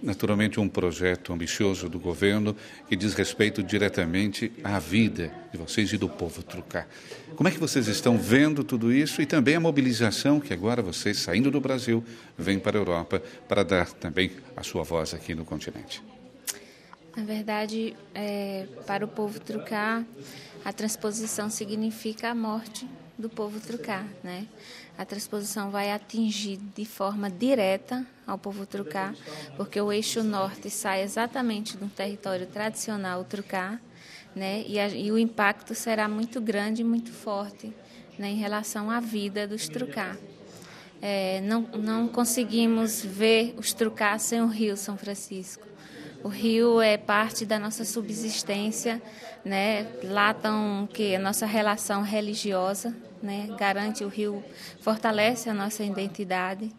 naturalmente um projeto ambicioso do governo que diz respeito diretamente à vida de vocês e do povo Trucá. Como é que vocês estão vendo tudo isso e também a mobilização que agora vocês, saindo do Brasil, vêm para a Europa para dar também a sua voz aqui no continente? Na verdade, para o povo Trucá, a transposição significa a morte do povo Trucá, né? A transposição vai atingir de forma direta ao povo Trucá, porque o eixo norte sai exatamente do território tradicional Trucá, né? E o impacto será muito grande e muito forte, né, em relação à vida dos Trucá. Não conseguimos ver os Trucá sem o Rio São Francisco. O rio é parte da nossa subsistência, né? Lá estão que a nossa relação religiosa, né? Garante o rio, fortalece a nossa identidade.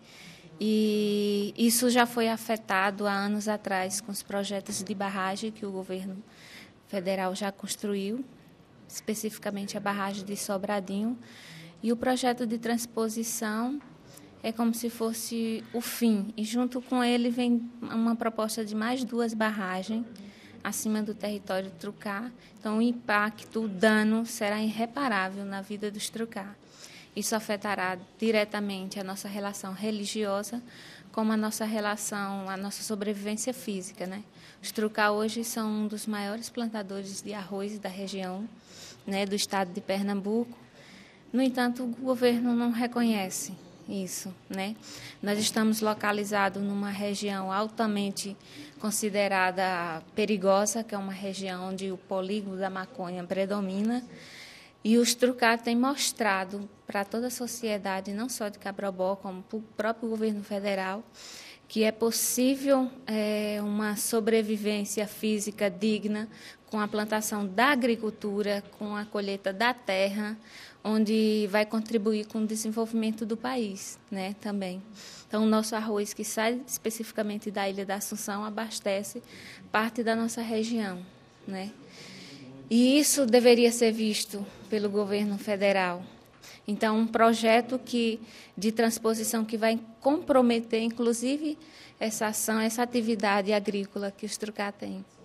E isso já foi afetado há anos atrás com os projetos de barragem que o governo federal já construiu, especificamente a barragem de Sobradinho. E o projeto de transposição é como se fosse o fim, e junto com ele vem uma proposta de mais 2 barragens acima do território Trucá. Então, o impacto, o dano será irreparável na vida dos Trucá. Isso afetará diretamente a nossa relação religiosa, como a nossa relação, a nossa sobrevivência física, né? Os Trucá hoje são um dos maiores plantadores de arroz da região, né, do estado de Pernambuco. No entanto, o governo não reconhece isso, né? Nós estamos localizados numa região altamente considerada perigosa, que é uma região onde o polígono da maconha predomina, e os Trucá têm mostrado para toda a sociedade, não só de Cabrobó, como para o próprio governo federal, que é possível uma sobrevivência física digna com a plantação da agricultura, com a colheita da terra, onde vai contribuir com o desenvolvimento do país, né, também. Então, o nosso arroz, que sai especificamente da Ilha da Assunção, abastece parte da nossa região, né? E isso deveria ser visto pelo governo federal. Então, um projeto de transposição que vai comprometer, inclusive, essa ação, essa atividade agrícola que os Trucá têm.